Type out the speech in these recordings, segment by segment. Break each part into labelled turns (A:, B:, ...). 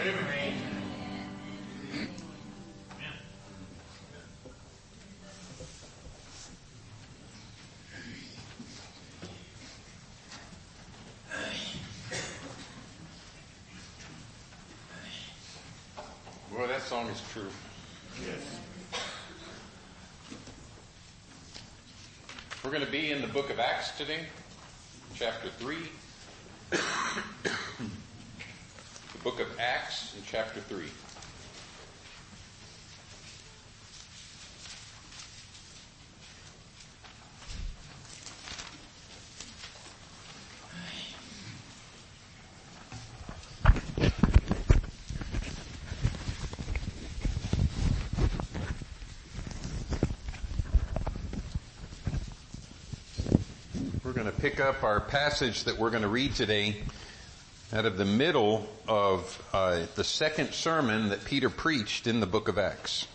A: Well, that song is true.
B: Yes.
A: We're going to be in the book of Acts today, chapter 3. The book of Acts in chapter 3. We're going to pick up our passage that we're going to read today out of the middle of the second sermon that Peter preached in the book of Acts.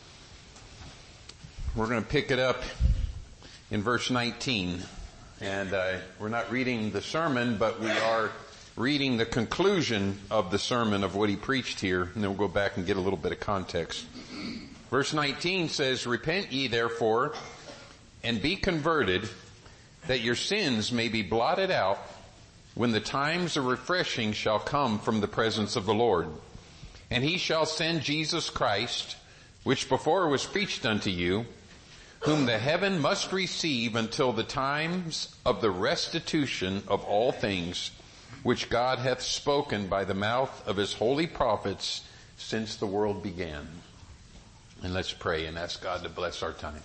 A: We're going to pick it up in verse 19. And we're not reading the sermon, but we are reading the conclusion of the sermon of what he preached here. And then we'll go back and get a little bit of context. Verse 19 says, "Repent ye therefore, and be converted, that your sins may be blotted out, when the times of refreshing shall come from the presence of the Lord. And he shall send Jesus Christ, which before was preached unto you, whom the heaven must receive until the times of the restitution of all things, which God hath spoken by the mouth of his holy prophets since the world began." And let's pray and ask God to bless our time.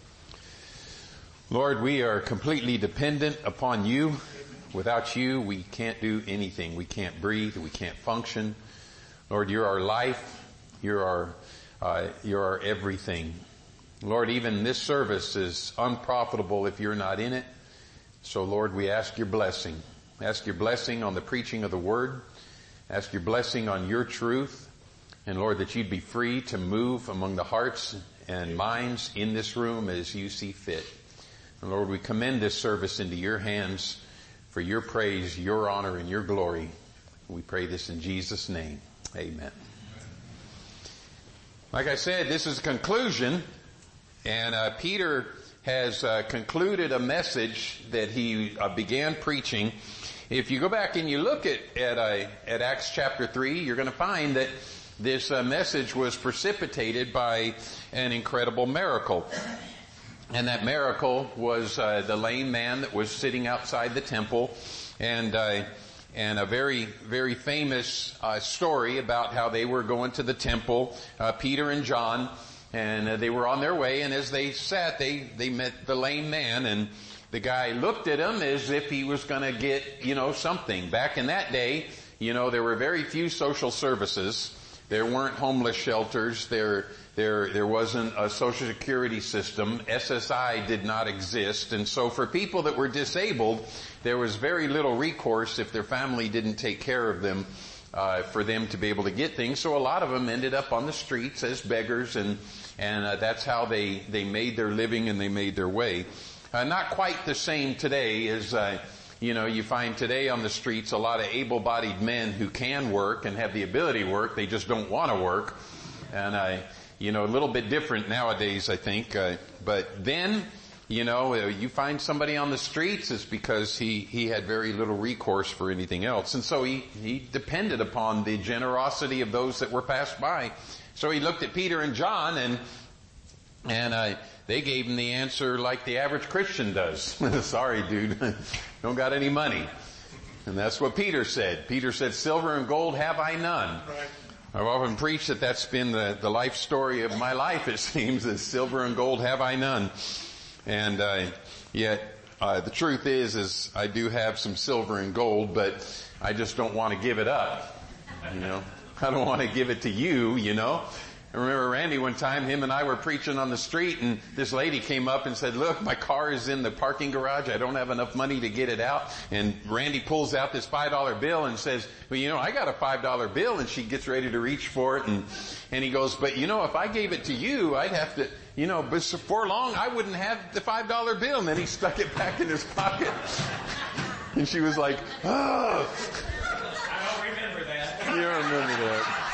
A: Lord, we are completely dependent upon you. Without you, we can't do anything. We can't breathe. We can't function. Lord, you're our life. You're our everything. Lord, even this service is unprofitable if you're not in it. So Lord, we ask your blessing. Ask your blessing on the preaching of the word. Ask your blessing on your truth. And Lord, that you'd be free to move among the hearts and minds in this room as you see fit. And Lord, we commend this service into your hands for your praise, your honor, and your glory. We pray this in Jesus' name. Amen. Like I said, this is a conclusion, and Peter has concluded a message that he began preaching. If you go back and you look at Acts chapter 3, you're going to find that this message was precipitated by an incredible miracle. And that miracle was the lame man that was sitting outside the temple, and a very, very famous story about how they were going to the temple, Peter and John, and they were on their way, and as they sat, they met the lame man, and the guy looked at him as if he was going to get, something. Back in that day, there were very few social services. There weren't homeless shelters. There wasn't a social security system. SSI did not exist. And so for people that were disabled, there was very little recourse if their family didn't take care of them, for them to be able to get things. So a lot of them ended up on the streets as beggars, and that's how they made their living and they made their way. Not quite the same today as, you find today on the streets a lot of able-bodied men who can work and have the ability to work. They just don't want to work. And a little bit different nowadays, I think. But then, you find somebody on the streets, it's because he had very little recourse for anything else. And so he depended upon the generosity of those that were passed by. So he looked at Peter and John, and they gave him the answer like the average Christian does. Sorry, dude. Don't got any money. And that's what Peter said. Peter said, "Silver and gold have I none." Right. I've often preached that that's been the life story of my life, it seems, is silver and gold have I none. And yet the truth is I do have some silver and gold, but I just don't want to give it up. I don't want to give it to you, I remember Randy one time, him and I were preaching on the street, and this lady came up and said, "Look, my car is in the parking garage. I don't have enough money to get it out." And Randy pulls out this $5 bill and says, "Well, I got a $5 bill," and she gets ready to reach for it, and he goes, "But if I gave it to you, I'd have to, but before long, I wouldn't have the $5 bill." And then he stuck it back in his pocket. And she was like, "Oh.
B: I don't remember that."
A: You don't remember that.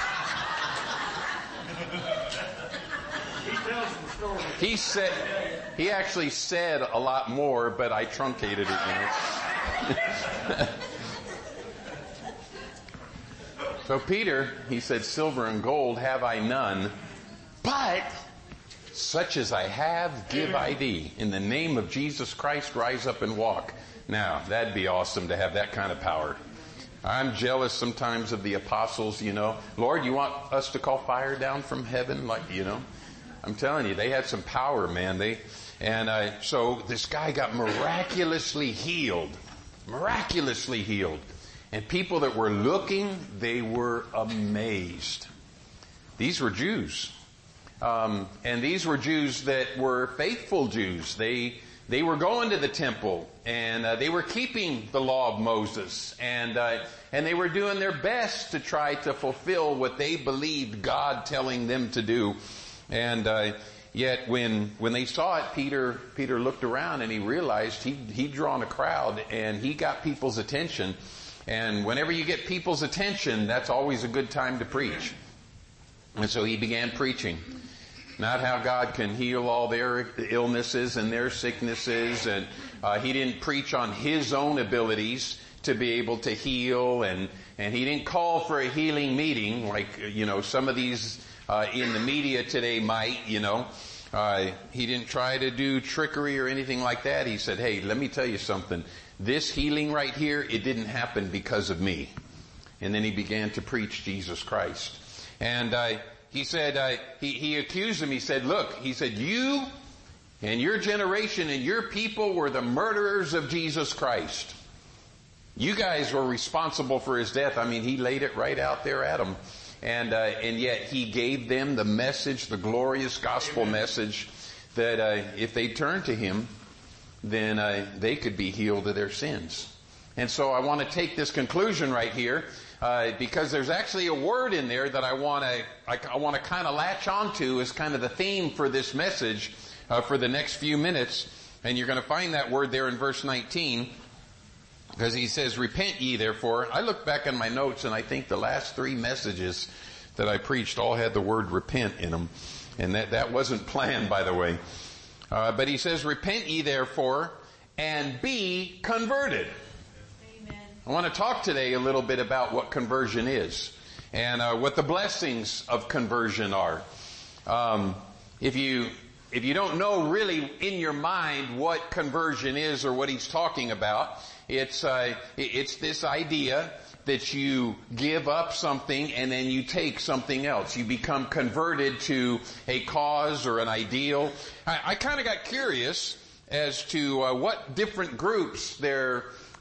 A: He actually said a lot more, but I truncated it. So Peter, he said, silver and gold have I none, but such as I have give I thee. In the name of Jesus Christ, rise up and walk. Now, that'd be awesome to have that kind of power. I'm jealous sometimes of the apostles, Lord, you want us to call fire down from heaven? I'm telling you, they had some power, man. So this guy got miraculously healed. And people that were looking, they were amazed. These were Jews. And these were Jews that were faithful Jews. They were going to the temple, and they were keeping the law of Moses, and they were doing their best to try to fulfill what they believed God telling them to do. And yet when they saw it, Peter looked around and he realized he'd drawn a crowd, and he got people's attention. And whenever you get people's attention, that's always a good time to preach. And so he began preaching. Not how God can heal all their illnesses and their sicknesses. And he didn't preach on his own abilities to be able to heal. And he didn't call for a healing meeting like, some of these in the media today might, He didn't try to do trickery or anything like that. He said, hey, let me tell you something. This healing right here, it didn't happen because of me. And then he began to preach Jesus Christ. And he said, he accused him. He said, look, you and your generation and your people were the murderers of Jesus Christ. You guys were responsible for his death. I mean, he laid it right out there at them. And yet he gave them the message, the glorious gospel message that if they turned to him, then they could be healed of their sins. And so I want to take this conclusion right here. Because there's actually a word in there that I want to kind of latch onto as kind of the theme for this message for the next few minutes. And you're going to find that word there in verse 19, because he says, repent ye therefore. I look back on my notes, and I think the last 3 messages that I preached all had the word repent in them. And that wasn't planned, by the way. But he says, repent ye therefore and be converted. I want to talk today a little bit about what conversion is and what the blessings of conversion are. If you don't know really in your mind what conversion is or what he's talking about, it's this idea that you give up something and then you take something else. You become converted to a cause or an ideal. I kind of got curious as to what different groups their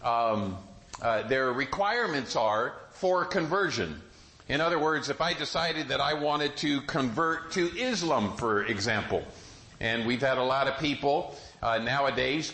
A: requirements are for conversion. In other words, if I decided that I wanted to convert to Islam, for example, and we've had a lot of people nowadays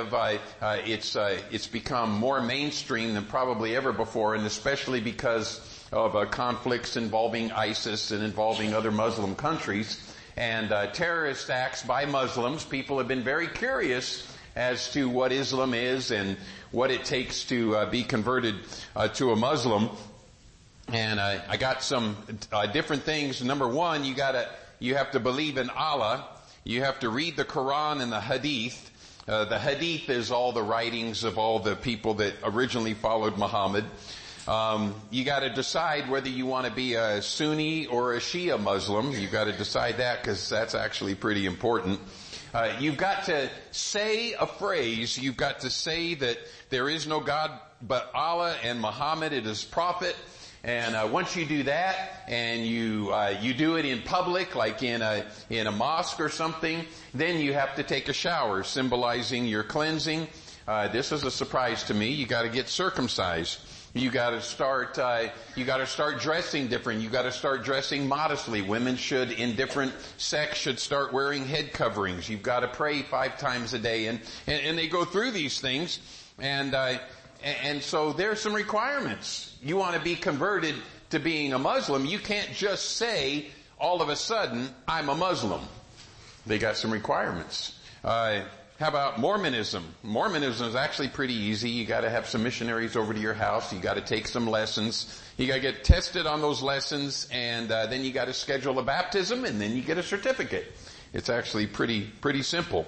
A: it's become more mainstream than probably ever before, and especially because of conflicts involving ISIS and involving other Muslim countries and terrorist acts by Muslims. People have been very curious as to what Islam is and what it takes to be converted to a Muslim. And I got some different things. Number one, you have to believe in Allah. You have to read the Quran and the Hadith. The Hadith is all the writings of all the people that originally followed Muhammad. You got to decide whether you want to be a Sunni or a Shia Muslim. You got to decide that, because that's actually pretty important. You've got to say a phrase. You've got to say that there is no God but Allah and Muhammad is his prophet. And once you do that, and you do it in public, like in a mosque or something, then you have to take a shower, symbolizing your cleansing. This is a surprise to me. You got to get circumcised. You got to start dressing different. You got to start dressing modestly. Women in different sects should start wearing head coverings. You've got to pray 5 times a day, and they go through these things, and so there's some requirements. You want to be converted to being a Muslim, you can't just say all of a sudden, I'm a Muslim. They got some requirements. How about Mormonism? Mormonism is actually pretty easy. You got to have some missionaries over to your house. You got to take some lessons. You got to get tested on those lessons, and then you got to schedule a baptism, and then you get a certificate. It's actually pretty simple.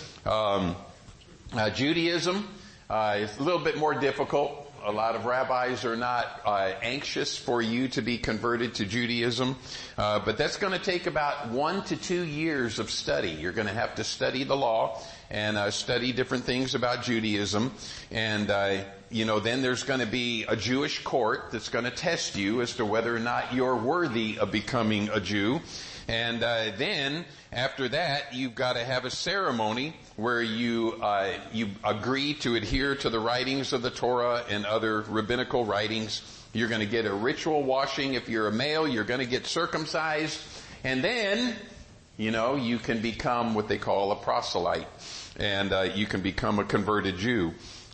A: Judaism is a little bit more difficult. A lot of rabbis are not anxious for you to be converted to Judaism, but that's going to take about 1 to 2 years of study. You're going to have to study the law and study different things about Judaism, and then there's going to be a Jewish court that's going to test you as to whether or not you're worthy of becoming a Jew. And then after that, you've got to have a ceremony where you agree to adhere to the writings of the Torah and other rabbinical writings. You're going to get a ritual washing. If you're a male, you're going to get circumcised. And then, you can become what they call a proselyte. And you can become a converted Jew.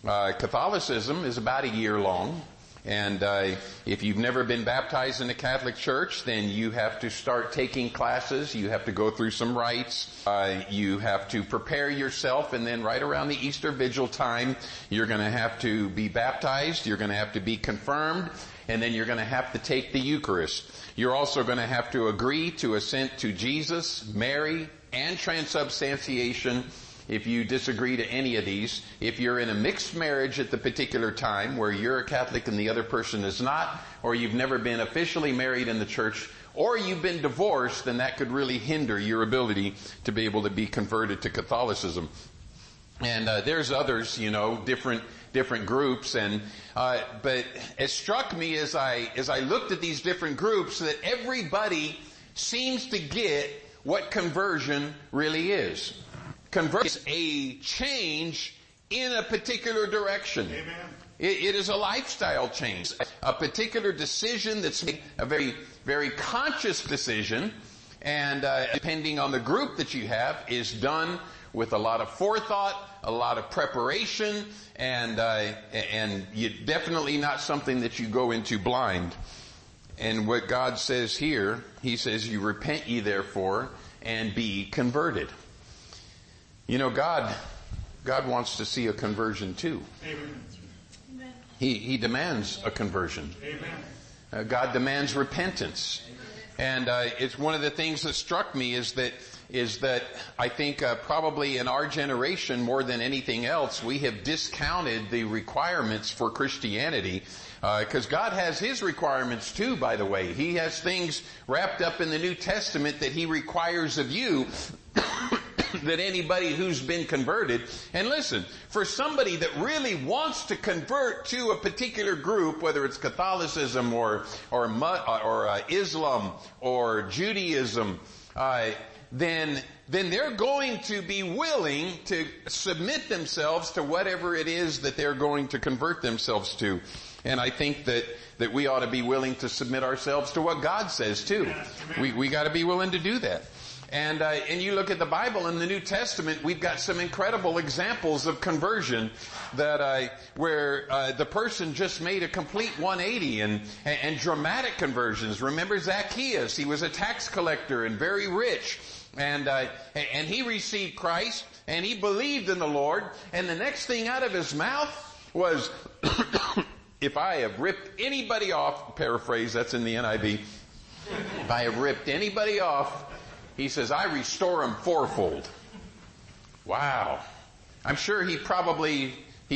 A: Catholicism is about a year long. And if you've never been baptized in the Catholic Church, then you have to start taking classes. You have to go through some rites. You have to prepare yourself, and then right around the Easter Vigil time, you're going to have to be baptized. You're going to have to be confirmed, and then you're going to have to take the Eucharist. You're also going to have to agree to assent to Jesus, Mary, and transubstantiation. If you disagree to any of these, if you're in a mixed marriage at the particular time where you're a Catholic and the other person is not, or you've never been officially married in the church, or you've been divorced, then that could really hinder your ability to be able to be converted to Catholicism. And there's others, different groups, and but it struck me as I looked at these different groups that everybody seems to get what conversion really is. Conversion is a change in a particular direction.
B: Amen.
A: It is a lifestyle change, a particular decision that's made, a very, very conscious decision, and depending on the group that you have, is done with a lot of forethought, a lot of preparation, and you definitely not something that you go into blind. And what God says here, He says, "You repent ye therefore and be converted." God wants to see a conversion too.
B: Amen.
A: He demands a conversion.
B: Amen.
A: God demands repentance. And it's one of the things that struck me is that I think probably in our generation more than anything else, we have discounted the requirements for Christianity. Because God has His requirements too, by the way. He has things wrapped up in the New Testament that He requires of you that anybody who's been converted. And listen, for somebody that really wants to convert to a particular group, whether it's Catholicism or Islam or Judaism, then they're going to be willing to submit themselves to whatever it is that they're going to convert themselves to. And I think that we ought to be willing to submit ourselves to what God says too. We got to be willing to do that. And you look at the Bible in the New Testament, we've got some incredible examples of conversion that where the person just made a complete 180 and dramatic conversions. Remember Zacchaeus? He was a tax collector and very rich, and he received Christ and he believed in the Lord. And the next thing out of his mouth was, "If I have ripped anybody off," paraphrase, that's in the NIV. "If I have ripped anybody off," he says, "I restore him fourfold." Wow. I'm sure he probably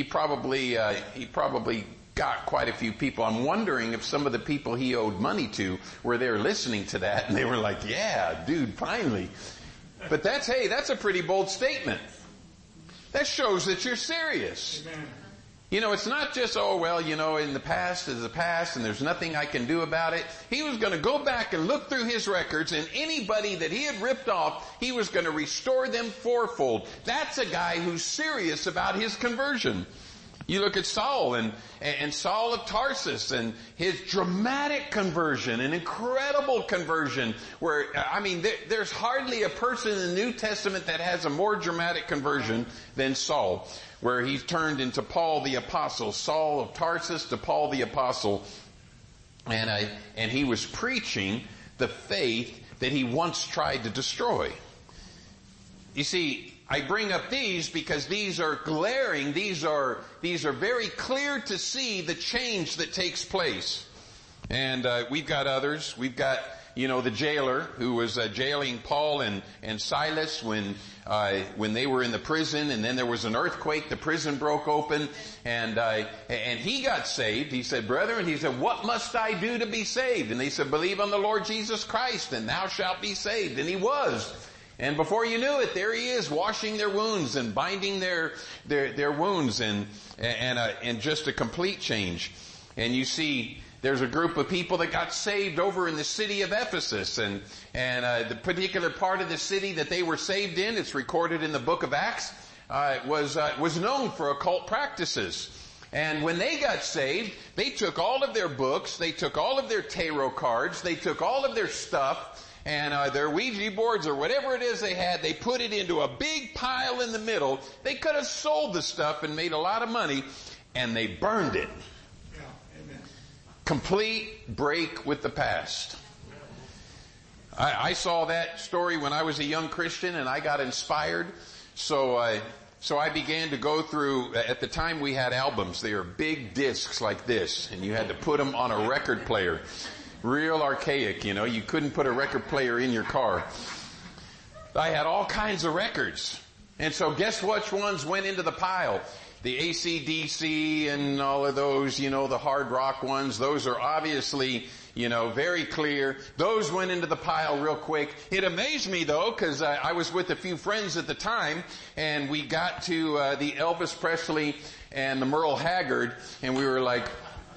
A: got quite a few people. I'm wondering if some of the people he owed money to were there listening to that and they were like, "Yeah, dude, finally." But that's a pretty bold statement. That shows that you're serious.
B: Amen.
A: It's not just, in the past is the past and there's nothing I can do about it. He was going to go back and look through his records, and anybody that he had ripped off, he was going to restore them fourfold. That's a guy who's serious about his conversion. You look at Saul and Saul of Tarsus and his dramatic conversion, an incredible conversion where, there's hardly a person in the New Testament that has a more dramatic conversion than Saul, where he turned into Paul the Apostle, Saul of Tarsus to Paul the Apostle. And he was preaching the faith that he once tried to destroy. You see, I bring up these because these are glaring, these are very clear to see the change that takes place. And we've got others. We've got the jailer who was jailing Paul and Silas when they were in the prison, and then there was an earthquake, the prison broke open, and he got saved. He said, brethren, he said, what must I do to be saved? And they said, believe on the Lord Jesus Christ, and thou shalt be saved. And he was. And before you knew it, there he is, washing their wounds and binding their wounds, and just a complete change. And you see, there's a group of people that got saved over in the city of Ephesus, and the particular part of the city that they were saved in, it's recorded in the book of Acts, was known for occult practices. And when they got saved, they took all of their books, they took all of their tarot cards, they took all of their stuff, and their Ouija boards or whatever it is they had, they put it into a big pile in the middle. They could have sold the stuff and made a lot of money, and they burned it.
C: Yeah, amen.
A: Complete break with the past. I saw that story when I was a young Christian, and I got inspired. So I began to go through, at the time we had albums. They were big discs like this, and you had to put them on a record player. Real archaic, you couldn't put a record player in your car. I had all kinds of records. And so guess which ones went into the pile? The AC/DC and all of those, the hard rock ones. Those are obviously, very clear. Those went into the pile real quick. It amazed me though, because I was with a few friends at the time, and we got to the Elvis Presley and the Merle Haggard, and we were like,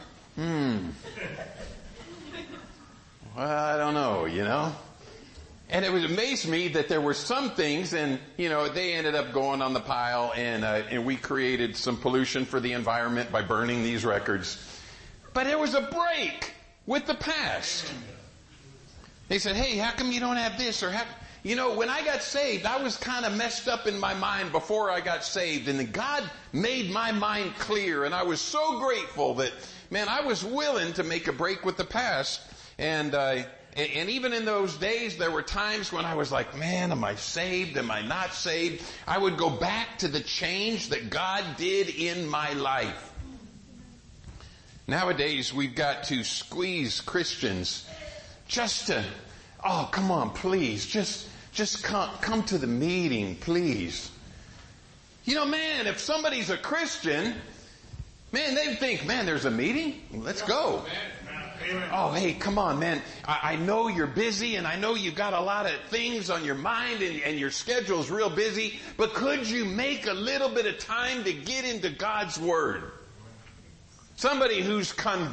A: well, I don't know, And it amazed me that there were some things, and, they ended up going on the pile, and we created some pollution for the environment by burning these records. But there was a break with the past. They said, hey, how come you don't have this? Or when I got saved, I was kind of messed up in my mind before I got saved, and God made my mind clear, and I was so grateful that, man, I was willing to make a break with the past. And even in those days, there were times when I was like, man, am I saved? Am I not saved? I would go back to the change that God did in my life. Nowadays, we've got to squeeze Christians just to, oh, come on, please, just come to the meeting, please. Man, if somebody's a Christian, man, they think, man, there's a meeting? Let's go. Oh, hey, come on, man. I know you're busy, and I know you've got a lot of things on your mind, and your schedule's real busy, but could you make a little bit of time to get into God's Word? Somebody who's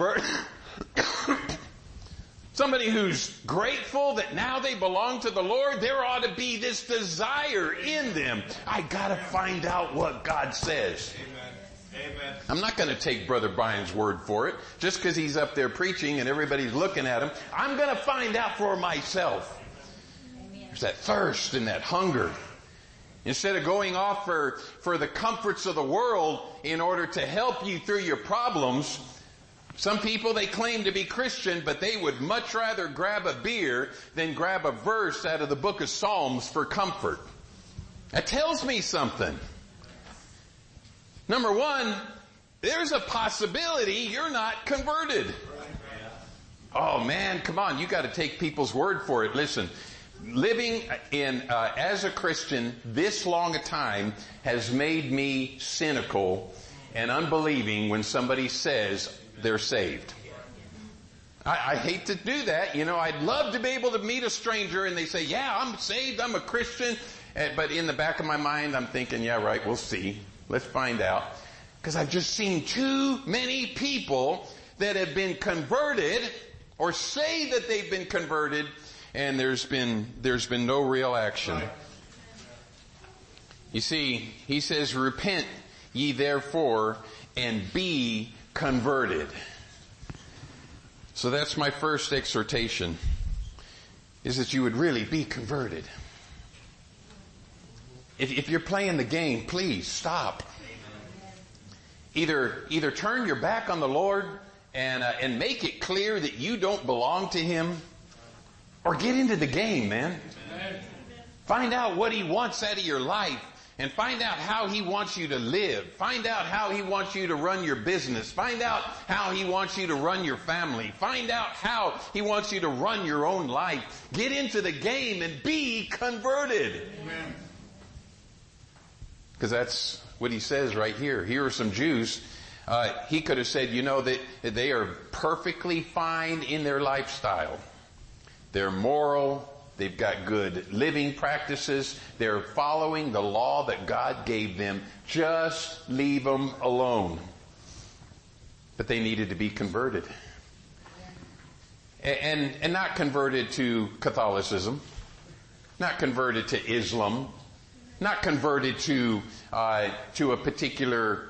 A: somebody who's grateful that now they belong to the Lord, there ought to be this desire in them. I gotta find out what God says.
C: Amen.
A: I'm not going to take Brother Brian's word for it, just because he's up there preaching and everybody's looking at him. I'm going to find out for myself. Amen. There's that thirst and that hunger. Instead of going off for the comforts of the world in order to help you through your problems, some people, they claim to be Christian, but they would much rather grab a beer than grab a verse out of the book of Psalms for comfort. That tells me something. Number one, there's a possibility you're not converted. Oh man, come on, you got to take people's word for it. Listen, living as a Christian this long a time has made me cynical and unbelieving when somebody says they're saved. I hate to do that. I'd love to be able to meet a stranger and they say, yeah, I'm saved, I'm a Christian. But in the back of my mind, I'm thinking, yeah, right, we'll see. Let's find out. Because I've just seen too many people that have been converted or say that they've been converted, and there's been no real action. You see, he says, repent ye therefore and be converted. So that's my first exhortation, is that you would really be converted. If you're playing the game, please stop. Either turn your back on the Lord and make it clear that you don't belong to Him, or get into the game, man. Find out what He wants out of your life and find out how He wants you to live. Find out how He wants you to run your business. Find out how He wants you to run your family. Find out how He wants you to run your own life. Get into the game and be converted.
C: Amen.
A: Because that's what He says right here. Here are some Jews. He could have said, that they are perfectly fine in their lifestyle. They're moral. They've got good living practices. They're following the law that God gave them. Just leave them alone. But they needed to be converted. And not converted to Catholicism. Not converted to Islam. Not converted to a particular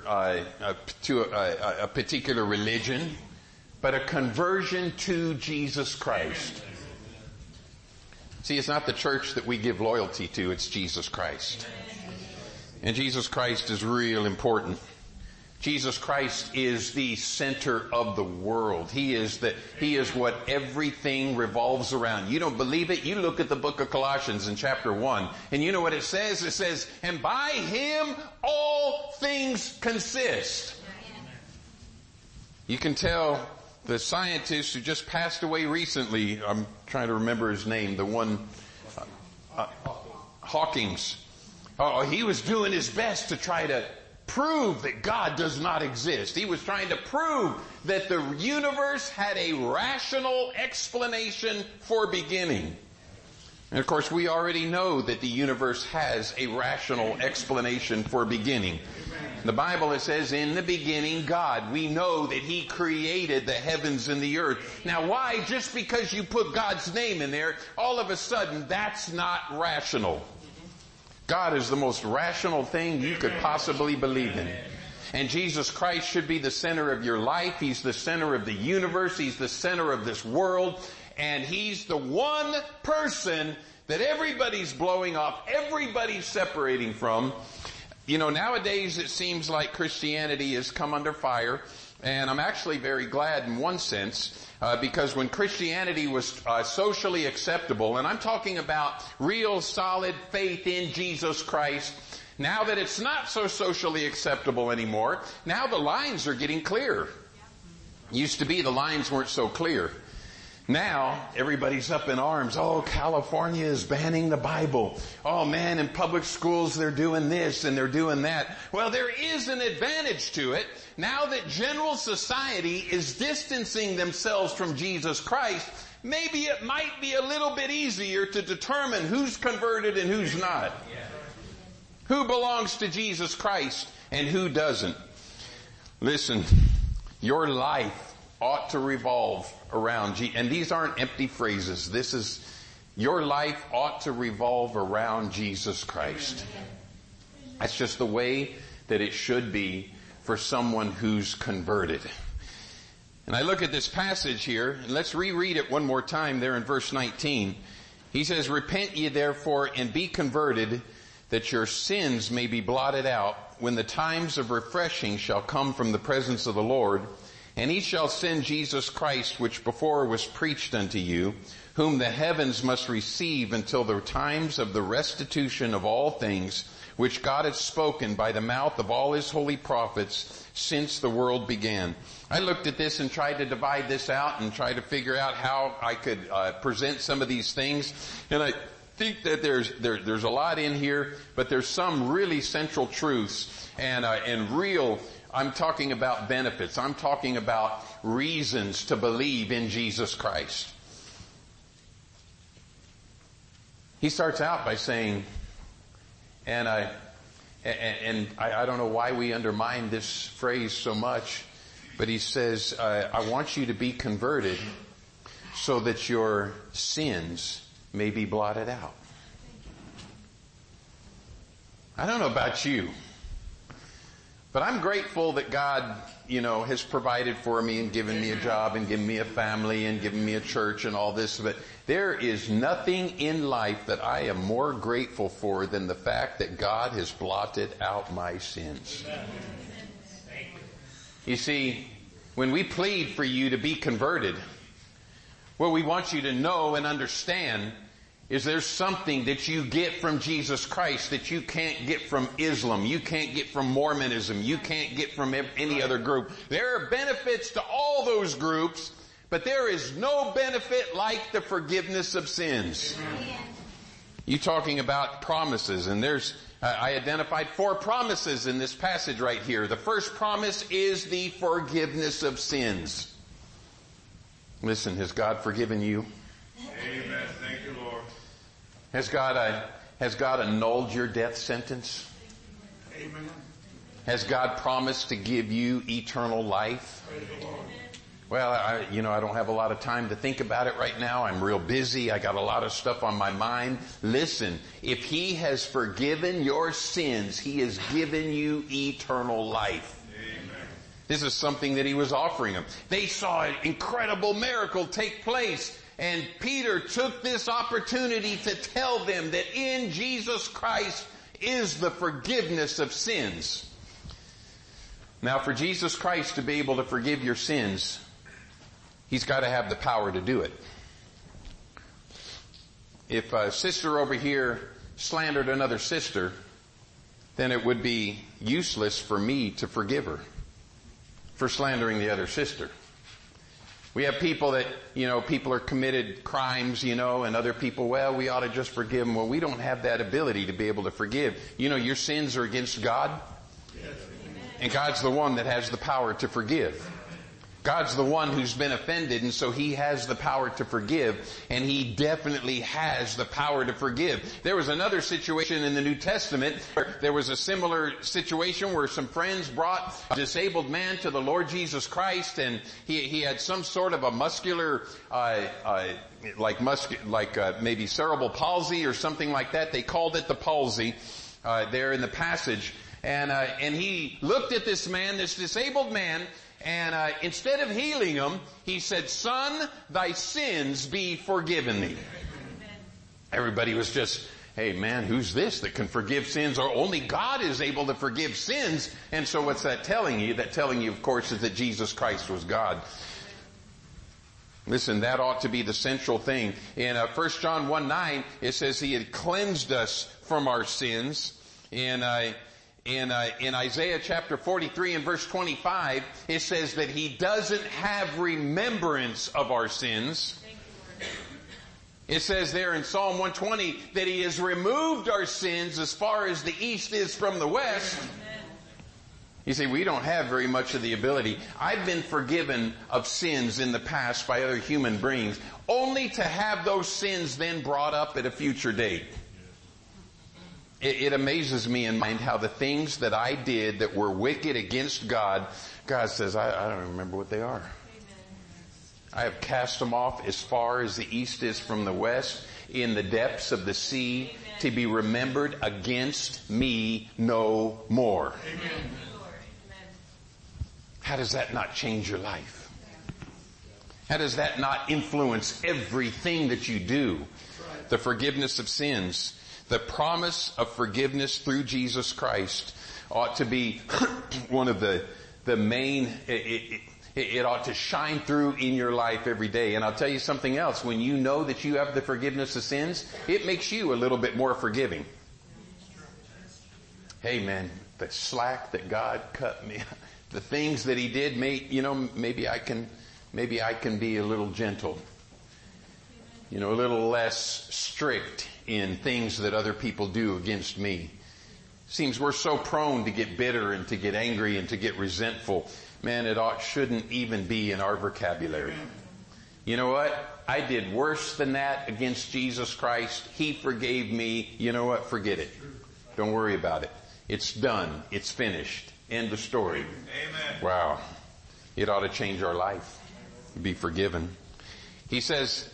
A: a particular religion, but a conversion to Jesus Christ. See, it's not the church that we give loyalty to, it's Jesus Christ. And Jesus Christ is real important. Jesus Christ is the center of the world. He is what everything revolves around. You don't believe it? You look at the book of Colossians in chapter 1, and you know what it says? It says, and by Him all things consist. You can tell the scientist who just passed away recently, I'm trying to remember his name, the one, Hawkins. Oh, he was doing his best to try to prove that God does not exist. He was trying to prove that the universe had a rational explanation for beginning. And of course, we already know that the universe has a rational explanation for beginning. The Bible, it says, in the beginning, God. We know that He created the heavens and the earth. Now, why? Just because you put God's name in there, all of a sudden, that's not rational. God is the most rational thing you could possibly believe in. And Jesus Christ should be the center of your life. He's the center of the universe. He's the center of this world. And He's the one person that everybody's blowing off, everybody's separating from. Nowadays it seems like Christianity has come under fire. And I'm actually very glad in one sense, because when Christianity was socially acceptable, and I'm talking about real solid faith in Jesus Christ, now that it's not so socially acceptable anymore, now the lines are getting clearer. Used to be the lines weren't so clear. Now, everybody's up in arms. Oh, California is banning the Bible. Oh man, in public schools they're doing this and they're doing that. Well, there is an advantage to it. Now that general society is distancing themselves from Jesus Christ, maybe it might be a little bit easier to determine who's converted and who's not. Who belongs to Jesus Christ and who doesn't. Listen, your life ought to revolve around and these aren't empty phrases. This is, your life ought to revolve around Jesus Christ. That's just the way that it should be for someone who's converted. And I look at this passage here, and let's reread it one more time there in verse 19. He says, repent ye therefore and be converted, that your sins may be blotted out, when the times of refreshing shall come from the presence of the Lord. And He shall send Jesus Christ, which before was preached unto you, whom the heavens must receive until the times of the restitution of all things, which God hath spoken by the mouth of all His holy prophets since the world began. I looked at this and tried to divide this out and try to figure out how I could present some of these things. And I think that there's a lot in here, but there's some really central truths and real. I'm talking about benefits. I'm talking about reasons to believe in Jesus Christ. He starts out by saying, and I don't know why we undermine this phrase so much, but he says, I want you to be converted so that your sins may be blotted out. I don't know about you, but I'm grateful that God, has provided for me and given me a job and given me a family and given me a church and all this. But there is nothing in life that I am more grateful for than the fact that God has blotted out my sins. You see, when we plead for you to be converted, what we want you to know and understand is there's something that you get from Jesus Christ that you can't get from Islam. You can't get from Mormonism. You can't get from any other group. There are benefits to all those groups, but there is no benefit like the forgiveness of sins. You talking about promises, and I identified 4 promises in this passage right here. The first promise is the forgiveness of sins. Listen, has God forgiven you?
C: Amen. Thank you, Lord.
A: Has God annulled your death sentence?
C: Amen.
A: Has God promised to give you eternal life?
C: Praise the Lord.
A: Well, I don't have a lot of time to think about it right now. I'm real busy. I got a lot of stuff on my mind. Listen, if He has forgiven your sins, He has given you eternal life.
C: Amen.
A: This is something that He was offering them. They saw an incredible miracle take place, and Peter took this opportunity to tell them that in Jesus Christ is the forgiveness of sins. Now, for Jesus Christ to be able to forgive your sins, He's got to have the power to do it. If a sister over here slandered another sister, then it would be useless for me to forgive her for slandering the other sister. We have people that, people are committed crimes, and other people, well, we ought to just forgive them. Well, we don't have that ability to be able to forgive. Your sins are against God, and God's the one that has the power to forgive. God's the one who's been offended, and so He has the power to forgive, and He definitely has the power to forgive. There was another situation in the New Testament where there was a similar situation where some friends brought a disabled man to the Lord Jesus Christ, and he had some sort of a muscular, maybe cerebral palsy or something like that. They called it the palsy there in the passage, and he looked at this man, this disabled man. And instead of healing him, he said, "Son, thy sins be forgiven thee." Everybody was just, hey man, who's this that can forgive sins? Or only God is able to forgive sins. And so what's that telling you? That telling you, of course, is that Jesus Christ was God. Listen, that ought to be the central thing. In 1 John 1:9, it says He had cleansed us from our sins. In Isaiah chapter 43 and verse 25, it says that He doesn't have remembrance of our sins. It says there in Psalm 120 that He has removed our sins as far as the east is from the west. You see, we don't have very much of the ability. I've been forgiven of sins in the past by other human beings, only to have those sins then brought up at a future date. It amazes me in mind how the things that I did that were wicked against God, God says, I don't remember what they are. I have cast them off as far as the east is from the west, in the depths of the sea, to be remembered against me no more.
C: Amen.
A: How does that not change your life? How does that not influence everything that you do? The forgiveness of sins. The promise of forgiveness through Jesus Christ ought to be one of the main, it ought to shine through in your life every day. And I'll tell you something else. When you know that you have the forgiveness of sins, it makes you a little bit more forgiving. Hey man, the slack that God cut me, the things that He did, maybe I can be a little gentle. A little less strict in things that other people do against me. Seems we're so prone to get bitter and to get angry and to get resentful. Man, shouldn't even be in our vocabulary. You know what? I did worse than that against Jesus Christ. He forgave me. You know what? Forget it. Don't worry about it. It's done. It's finished. End of story.
C: Amen.
A: Wow. It ought to change our life. Be forgiven. He says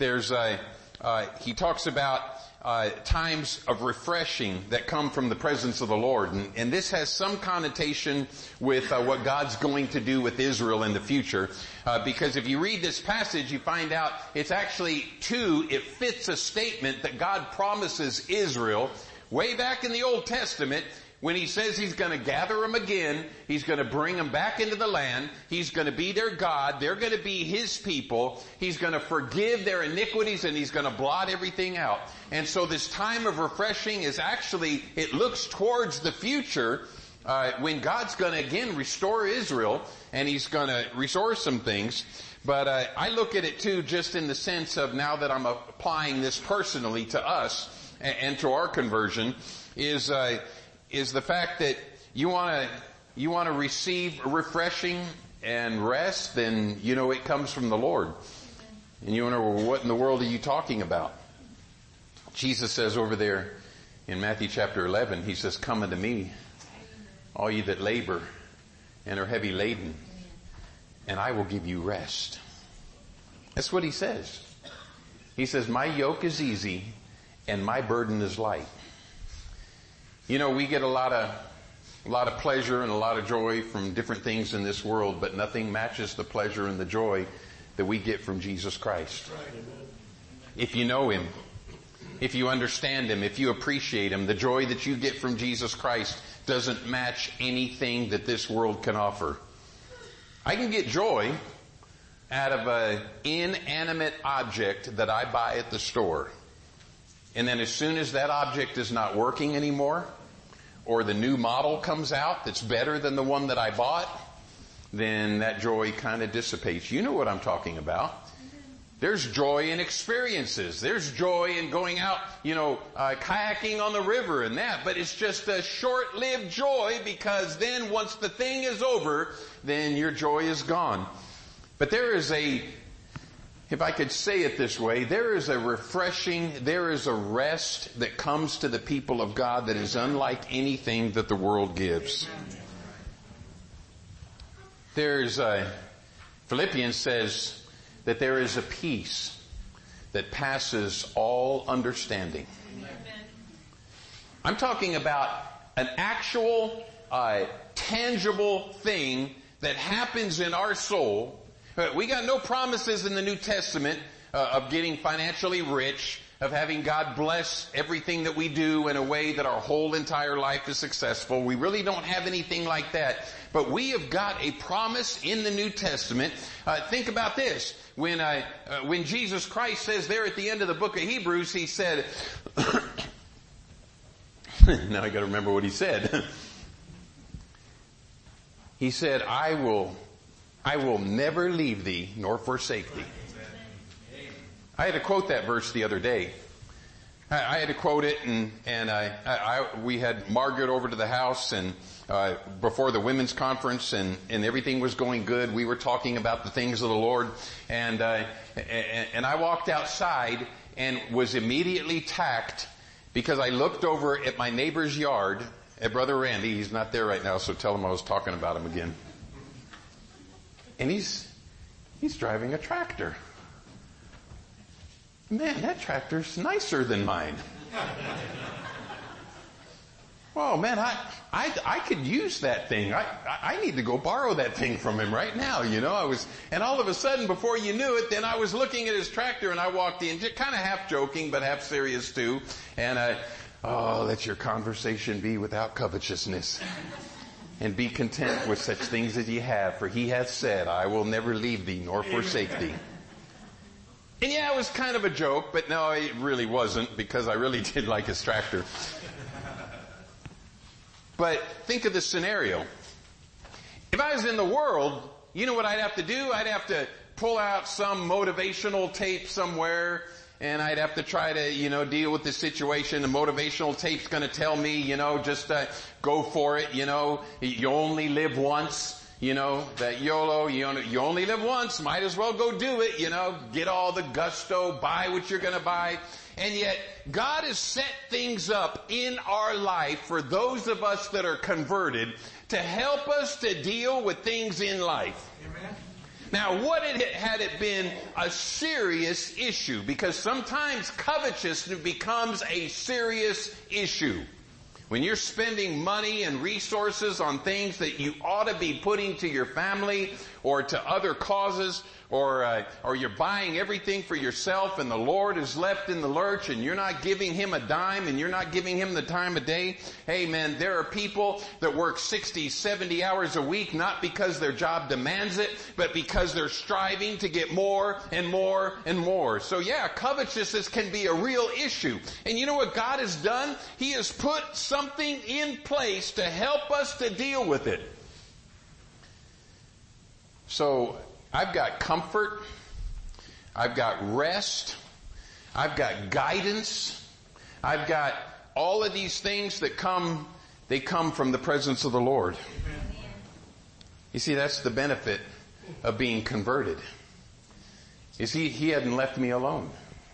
A: he talks about times of refreshing that come from the presence of the Lord. And this has some connotation with what God's going to do with Israel in the future. Because if you read this passage, you find out it's actually it fits a statement that God promises Israel way back in the Old Testament. when he says he's going to gather them again, he's going to bring them back into the land, he's going to be their God, they're going to be his people, he's going to forgive their iniquities, and he's going to blot everything out. And so this time of refreshing is actually, it looks towards the future, when God's going to again restore Israel, and he's going to restore some things. But I look at it too just in the sense of, now that I'm applying this personally to us and to our conversion, is the fact that you want to receive refreshing and rest, then you know it comes from the Lord. And you wonder, well, what in the world are you talking about? Jesus says over there in Matthew chapter 11, he says, "Come unto me, all ye that labor and are heavy laden, and I will give you rest." That's what he says. He says, "My yoke is easy and my burden is light." You know, we get a lot of pleasure and a lot of joy from different things in this world, but nothing matches the pleasure and the joy that we get from Jesus Christ. If you know him, if you understand him, if you appreciate him, the joy that you get from Jesus Christ doesn't match anything that this world can offer. I can get joy out of an inanimate object that I buy at the store. And then as soon as that object is not working anymore, or the new model comes out that's better than the one that I bought, then that joy kind of dissipates. You know what I'm talking about. There's joy in experiences. There's joy in going out, kayaking on the river and that. But it's just a short-lived joy, because then once the thing is over, then your joy is gone. But there is if I could say it this way, there is a refreshing, there is a rest that comes to the people of God that is unlike anything that the world gives. Philippians says that there is a peace that passes all understanding. I'm talking about an actual, tangible thing that happens in our soul. We got no promises in the New Testament of getting financially rich, of having God bless everything that we do in a way that our whole entire life is successful. We really don't have anything like that. But we have got a promise in the New Testament. Think about this. When Jesus Christ says there at the end of the book of Hebrews, he said, now I got to remember what he said. He said, I will never leave thee nor forsake thee. I had to quote that verse the other day. I had to quote it, and we had Margaret over to the house, and before the women's conference, and everything was going good. We were talking about the things of the Lord, and I walked outside and was immediately tacked because I looked over at my neighbor's yard at Brother Randy. He's not there right now, so tell him I was talking about him again. And he's driving a tractor. Man, that tractor's nicer than mine. Oh man, I could use that thing. I need to go borrow that thing from him right now, and all of a sudden, before you knew it, then I was looking at his tractor, and I walked in, just kind of half joking, but half serious too. And let your conversation be without covetousness. And be content with such things as ye have, for he hath said, I will never leave thee nor forsake thee. And yeah, it was kind of a joke, but no, it really wasn't, because I really did like his tractor. But think of the scenario. If I was in the world, you know what I'd have to do? I'd have to pull out some motivational tape somewhere, and I'd have to try to, deal with the situation. The motivational tape's going to tell me, just go for it, you only live once. That YOLO, you only live once, might as well go do it, get all the gusto, buy what you're going to buy. And yet, God has set things up in our life for those of us that are converted to help us to deal with things in life. Amen. Now, had it been a serious issue? Because sometimes covetousness becomes a serious issue. When you're spending money and resources on things that you ought to be putting to your family or to other causes, or you're buying everything for yourself and the Lord is left in the lurch and you're not giving Him a dime and you're not giving Him the time of day. Hey man, there are people that work 60, 70 hours a week, not because their job demands it, but because they're striving to get more and more and more. So yeah, covetousness can be a real issue. And you know what God has done? He has put something in place to help us to deal with it. So I've got comfort, I've got rest, I've got guidance, I've got all of these things that come from the presence of the Lord. You see, that's the benefit of being converted. You see, He hadn't left me alone.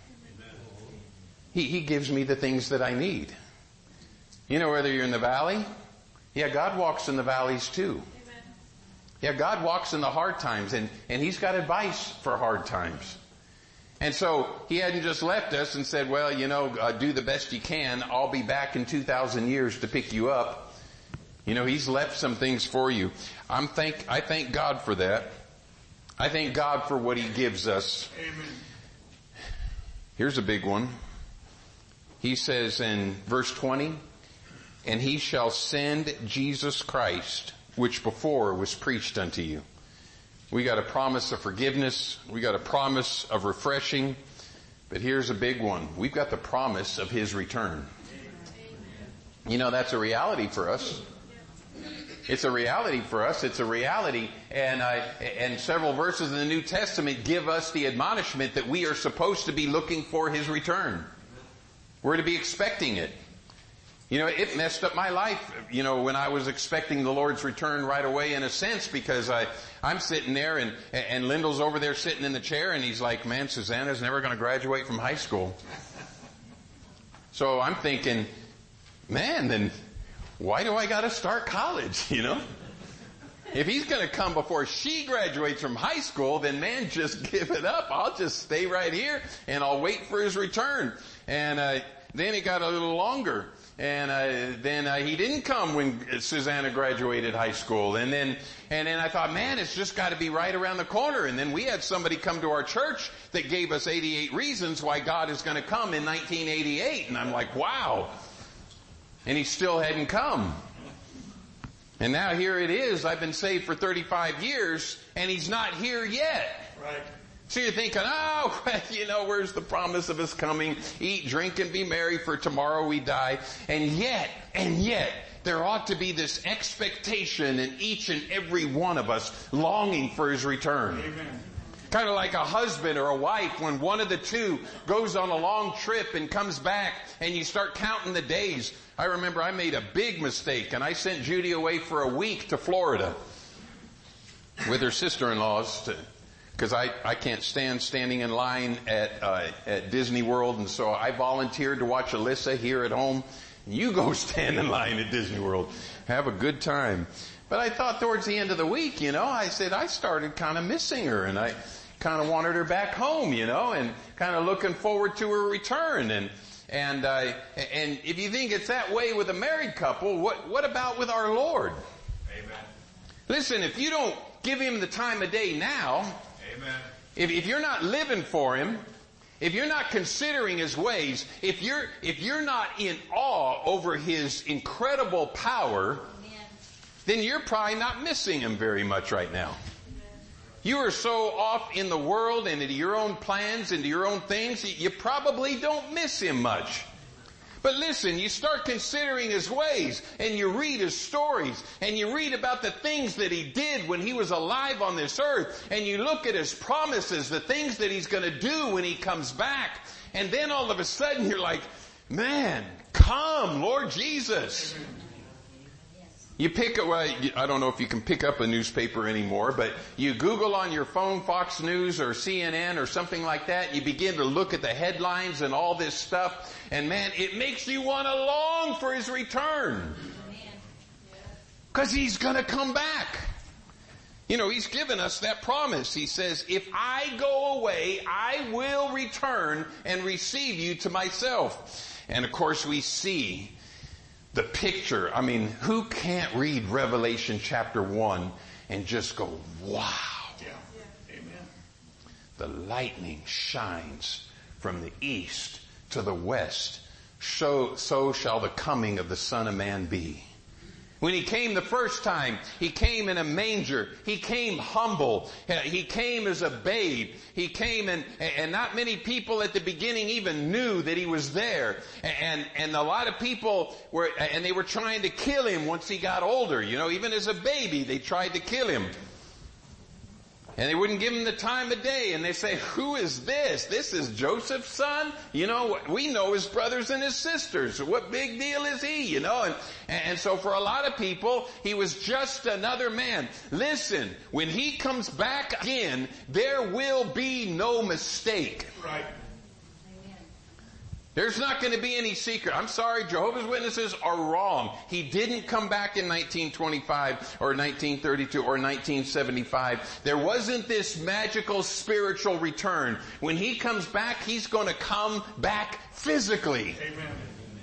A: He gives me the things that I need. You know, whether you're in the valley, yeah, God walks in the valleys too. Yeah, God walks in the hard times, and He's got advice for hard times. And so He hadn't just left us and said, well, you know, do the best you can. I'll be back in 2,000 years to pick you up. You know, He's left some things for you. I thank God for that. I thank God for what He gives us.
C: Amen.
A: Here's a big one. He says in verse 20, and He shall send Jesus Christ, which before was preached unto you. We got a promise of forgiveness. We got a promise of refreshing. But here's a big one. We've got the promise of His return. You know, that's a reality for us. It's a reality for us. It's a reality. And several verses in the New Testament give us the admonishment that we are supposed to be looking for His return. We're to be expecting it. You know, it messed up my life, you know, when I was expecting the Lord's return right away, in a sense, because I'm sitting there and Lyndall's over there sitting in the chair and he's like, man, Susanna's never going to graduate from high school. So I'm thinking, man, then why do I got to start college, you know? If He's going to come before she graduates from high school, then man, just give it up. I'll just stay right here and I'll wait for His return. And then it got a little longer. And then He didn't come when Susanna graduated high school. And then I thought, man, it's just got to be right around the corner. And then we had somebody come to our church that gave us 88 reasons why God is going to come in 1988. And I'm like, wow. And He still hadn't come. And now here it is. I've been saved for 35 years and He's not here yet.
C: Right.
A: So you're thinking, oh, you know, where's the promise of His coming? Eat, drink, and be merry, for tomorrow we die. And yet, there ought to be this expectation in each and every one of us longing for His return.
C: Amen.
A: Kind of like a husband or a wife when one of the two goes on a long trip and comes back and you start counting the days. I remember I made a big mistake and I sent Judy away for a week to Florida with her sister-in-laws because I can't stand standing in line at Disney World, and so I volunteered to watch Alyssa here at home. You go stand in line at Disney World. Have a good time. But I thought towards the end of the week, you know, I said I started kind of missing her, and I kind of wanted her back home, you know, and kind of looking forward to her return. And if you think it's that way with a married couple, what about with our Lord?
C: Amen.
A: Listen, if you don't give Him the time of day now,
C: Amen.
A: If you're not living for Him, if you're not considering His ways, if you're not in awe over His incredible power, then you're probably not missing Him very much right now. You are so off in the world and into your own plans, into your own things, you probably don't miss Him much. But listen, you start considering His ways, and you read His stories, and you read about the things that He did when He was alive on this earth, and you look at His promises, the things that He's going to do when He comes back, and then all of a sudden you're like, man, come, Lord Jesus. You pick up, well, I don't know if you can pick up a newspaper anymore, but you Google on your phone Fox News or CNN or something like that. You begin to look at the headlines and all this stuff. And man, it makes you want to long for His return. Because He's going to come back. You know, He's given us that promise. He says, if I go away, I will return and receive you to myself. And of course we see the picture. I mean, who can't read Revelation chapter 1 and just go, wow. the lightning shines from the east to the west, so shall the coming of the Son of Man be. When he came the first time, he came in a manger. He came humble. He came as a babe. He came and not many people at the beginning even knew that he was there. And a lot of people were trying to kill him once he got older. You know, even as a baby, they tried to kill him. And they wouldn't give him the time of day. And they say, who is this? This is Joseph's son? You know, we know his brothers and his sisters. What big deal is he? You know, and so for a lot of people, he was just another man. Listen, when he comes back again, there will be no mistake.
C: Right.
A: There's not going to be any secret. I'm sorry, Jehovah's Witnesses are wrong. He didn't come back in 1925 or 1932 or 1975. There wasn't this magical spiritual return. When he comes back, he's going to come back physically.
C: Amen.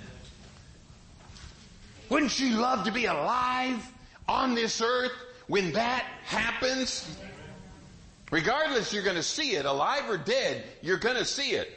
A: Wouldn't you love to be alive on this earth when that happens? Regardless, you're going to see it. Alive or dead, you're going to see it.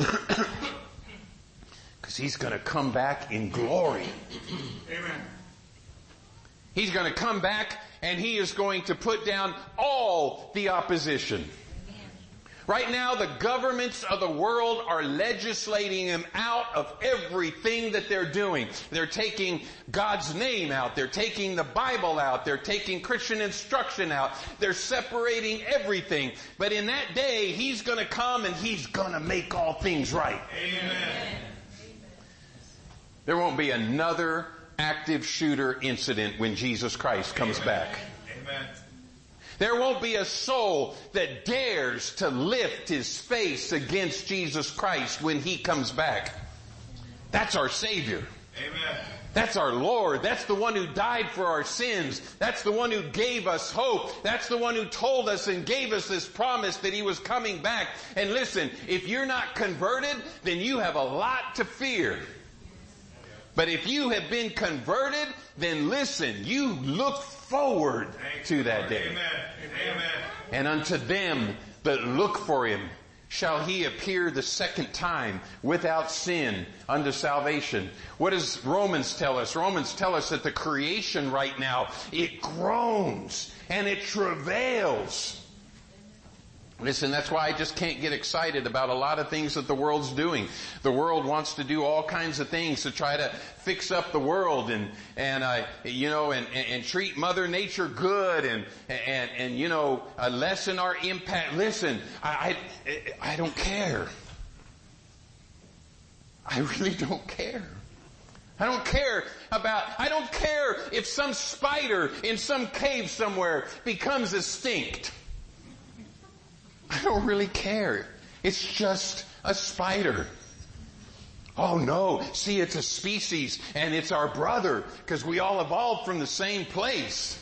A: Because he's going to come back in glory.
C: Amen.
A: He's going to come back and he is going to put down all the opposition. Right now, the governments of the world are legislating him out of everything that they're doing. They're taking God's name out. They're taking the Bible out. They're taking Christian instruction out. They're separating everything. But in that day, he's going to come and he's going to make all things right.
C: Amen.
A: There won't be another active shooter incident when Jesus Christ comes back.
C: Amen.
A: There won't be a soul that dares to lift his face against Jesus Christ when he comes back. That's our Savior.
C: Amen.
A: That's our Lord. That's the one who died for our sins. That's the one who gave us hope. That's the one who told us and gave us this promise that he was coming back. And listen, if you're not converted, then you have a lot to fear. But if you have been converted, then listen, you look forward to that day.
C: Amen. Amen.
A: And unto them that look for him shall he appear the second time without sin unto salvation. What does Romans tell us? Romans tell us that the creation right now, it groans and it travails. Listen, that's why I just can't get excited about a lot of things that the world's doing. The world wants to do all kinds of things to try to fix up the world and treat Mother Nature good and lessen our impact. Listen, I don't care. I really don't care. I don't care if some spider in some cave somewhere becomes extinct. I don't really care. It's just a spider. Oh no, see, it's a species and it's our brother because we all evolved from the same place.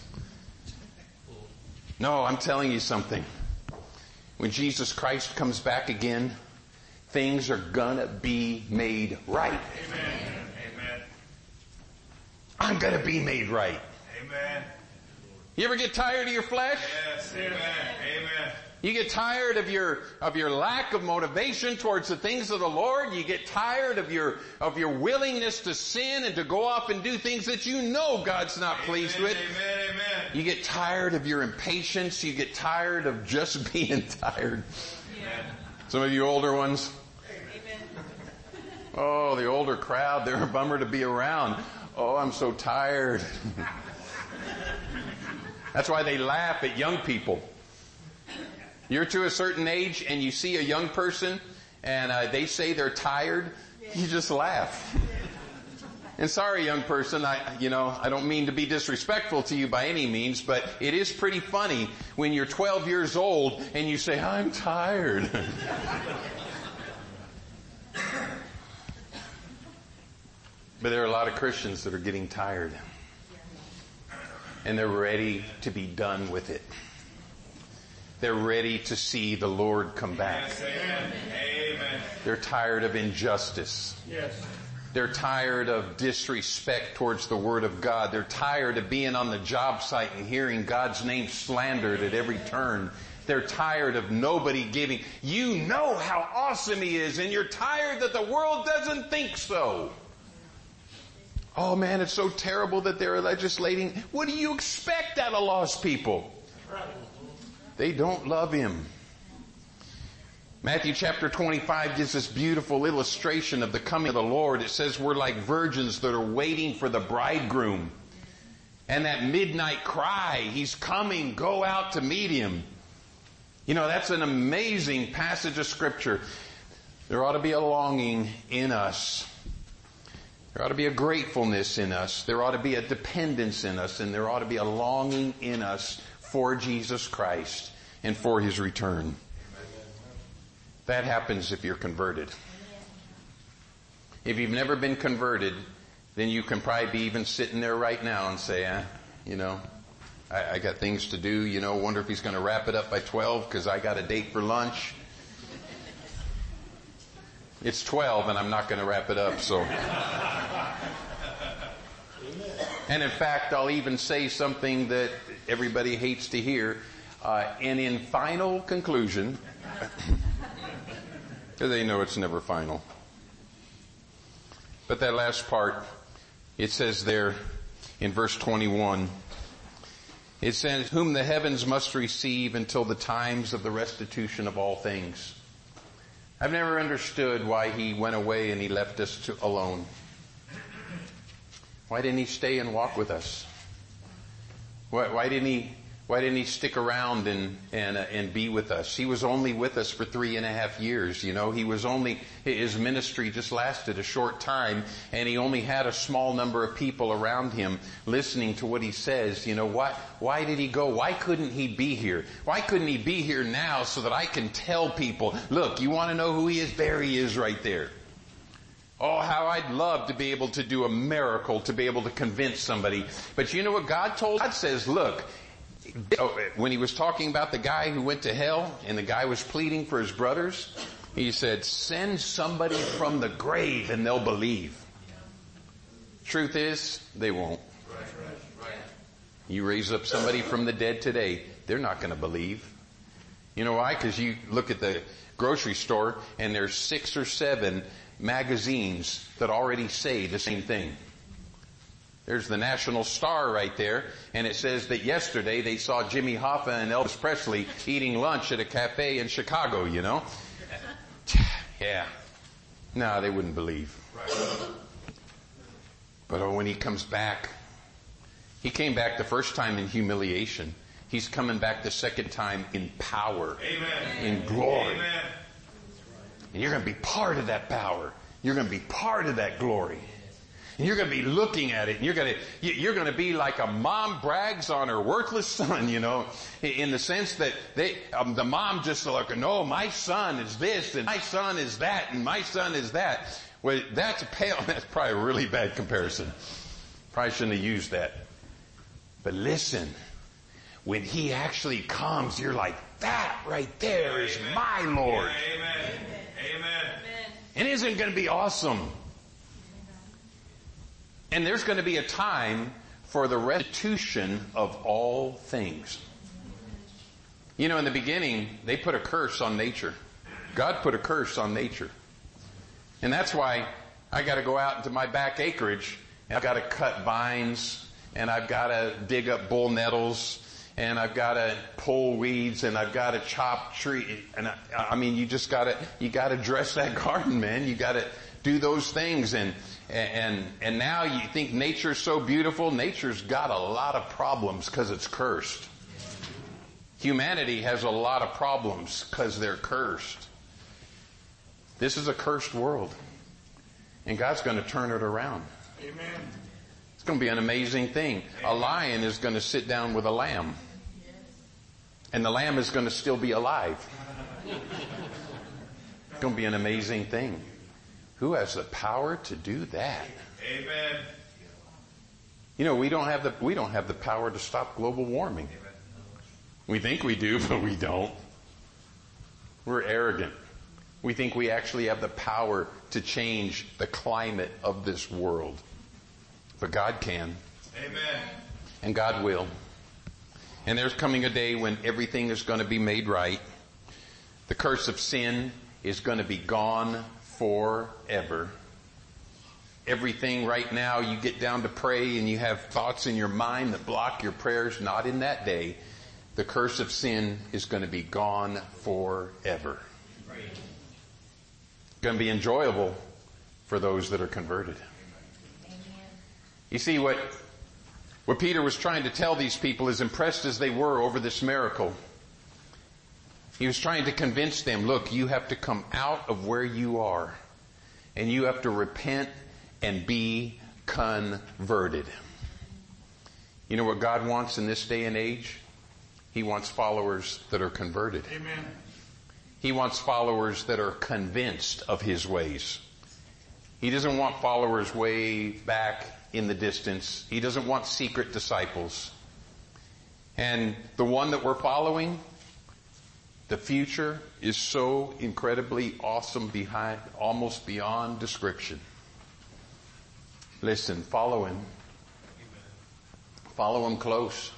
A: No, I'm telling you something. When Jesus Christ comes back again, things are gonna be made right.
C: Amen. Amen.
A: I'm gonna be made right.
C: Amen.
A: You ever get tired of your flesh?
C: Yes. Amen. Amen.
A: You get tired of your lack of motivation towards the things of the Lord. You get tired of your willingness to sin and to go off and do things that you know God's not pleased with.
C: Amen. Amen.
A: You get tired of your impatience. You get tired of just being tired.
C: Amen.
A: Some of you older ones.
B: Amen.
A: Oh, the older crowd, they're a bummer to be around. Oh, I'm so tired. That's why they laugh at young people. You're to a certain age and you see a young person and they say they're tired, you just laugh. And sorry, young person, I don't mean to be disrespectful to you by any means, but it is pretty funny when you're 12 years old and you say, I'm tired. But there are a lot of Christians that are getting tired. And they're ready to be done with it. They're ready to see the Lord come back.
C: Yes, amen. Amen.
A: They're tired of injustice.
C: Yes.
A: They're tired of disrespect towards the Word of God. They're tired of being on the job site and hearing God's name slandered at every turn. They're tired of nobody giving. You know how awesome He is, and you're tired that the world doesn't think so. Oh man, it's so terrible that they're legislating. What do you expect out of lost people? They don't love Him. Matthew chapter 25 gives this beautiful illustration of the coming of the Lord. It says we're like virgins that are waiting for the bridegroom. And that midnight cry, He's coming, go out to meet Him. You know, that's an amazing passage of Scripture. There ought to be a longing in us. There ought to be a gratefulness in us. There ought to be a dependence in us. And there ought to be a longing in us for Jesus Christ and for His return. That happens if you're converted. If you've never been converted, then you can probably be even sitting there right now and say, I got things to do, wonder if He's going to wrap it up by 12 because I got a date for lunch. It's 12 and I'm not going to wrap it up, so. And in fact, I'll even say something that everybody hates to hear. And in final conclusion, they know it's never final. But that last part, it says there in verse 21, it says, whom the heavens must receive until the times of the restitution of all things. I've never understood why He went away and He left us alone. Why didn't He stay and walk with us? Why didn't He stick around and be with us? He was only with us for 3.5 years, He was only, His ministry just lasted a short time, and He only had a small number of people around Him listening to what He says. Why did He go? Why couldn't He be here? Why couldn't He be here now so that I can tell people, look, you want to know who He is? There He is right there. Oh, how I'd love to be able to do a miracle, to be able to convince somebody. But you know what God told? God says, look, when He was talking about the guy who went to hell and the guy was pleading for his brothers, He said, send somebody from the grave and they'll believe. Truth is, they won't. You raise up somebody from the dead today, they're not going to believe. You know why? Because you look at the grocery store and there's 6 or 7 magazines that already say the same thing. There's the National Star right there, and it says that yesterday they saw Jimmy Hoffa and Elvis Presley eating lunch at a cafe in Chicago, Yeah. No, they wouldn't believe. But when He comes back, He came back the first time in humiliation. He's coming back the second time in power.
C: Amen.
A: In glory.
C: Amen.
A: And you're going to be part of that power. You're going to be part of that glory. And you're going to be looking at it, and you're going to be like a mom brags on her worthless son, in the sense that the mom just like, no, my son is this, and my son is that, and my son is that. Well, that's probably a really bad comparison. Probably shouldn't have used that. But listen, when He actually comes, you're like, that right there is my Lord.
C: Amen. Amen.
A: And isn't it going to be awesome? And there's going to be a time for the restitution of all things. In the beginning, they put a curse on nature. God put a curse on nature. And that's why I got to go out into my back acreage, and I've got to cut vines, and I've got to dig up bull nettles, and I've got to pull weeds, and I've got to chop tree. And you just got to dress that garden, man. You got to do those things. And now you think nature's so beautiful. Nature's got a lot of problems because it's cursed. Humanity has a lot of problems because they're cursed. This is a cursed world. And God's going to turn it around.
C: Amen.
A: It's going to be an amazing thing. A lion is going to sit down with a lamb. And the lamb is going to still be alive. It's going to be an amazing thing. Who has the power to do that?
C: Amen.
A: We don't have the power to stop global warming. We think we do, but we don't. We're arrogant. We think we actually have the power to change the climate of this world. But God can.
C: Amen.
A: And God will. And there's coming a day when everything is going to be made right. The curse of sin is going to be gone forever. Everything right now, you get down to pray and you have thoughts in your mind that block your prayers. Not in that day. The curse of sin is going to be gone forever. It's going to be enjoyable for those that are converted. You see, what Peter was trying to tell these people, as impressed as they were over this miracle, he was trying to convince them, look, you have to come out of where you are and you have to repent and be converted. You know what God wants in this day and age? He wants followers that are converted.
C: Amen.
A: He wants followers that are convinced of His ways. He doesn't want followers way back in the distance. He doesn't want secret disciples. And the one that we're following, the future is so incredibly awesome, almost beyond description. Listen, follow Him. Follow Him close.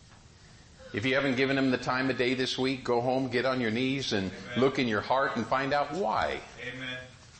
A: If you haven't given Him the time of day this week, go home, get on your knees, and look in your heart and find out why.
C: Amen.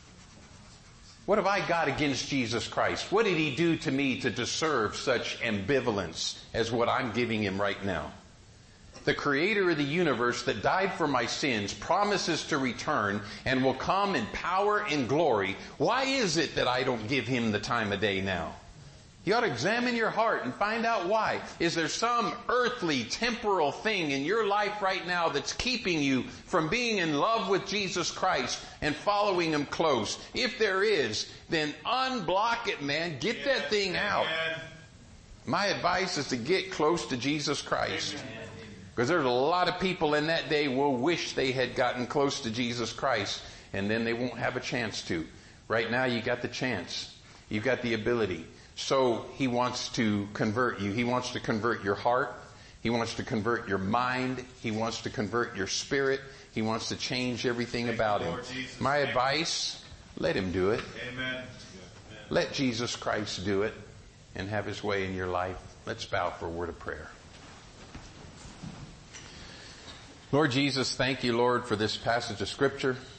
A: What have I got against Jesus Christ? What did He do to me to deserve such ambivalence as what I'm giving Him right now? The Creator of the universe that died for my sins promises to return and will come in power and glory. Why is it that I don't give Him the time of day now? You ought to examine your heart and find out why. Is there some earthly, temporal thing in your life right now that's keeping you from being in love with Jesus Christ and following Him close? If there is, then unblock it, man. Get that thing out. My advice is to get close to Jesus Christ. Because there's a lot of people in that day will wish they had gotten close to Jesus Christ, and then they won't have a chance to. Right now you got the chance. You've got the ability. So He wants to convert you. He wants to convert your heart. He wants to convert your mind. He wants to convert your spirit. He wants to change everything about Him. My advice, let Him do it.
C: Amen.
A: Let Jesus Christ do it and have His way in your life. Let's bow for a word of prayer. Lord Jesus, thank you, Lord, for this passage of Scripture.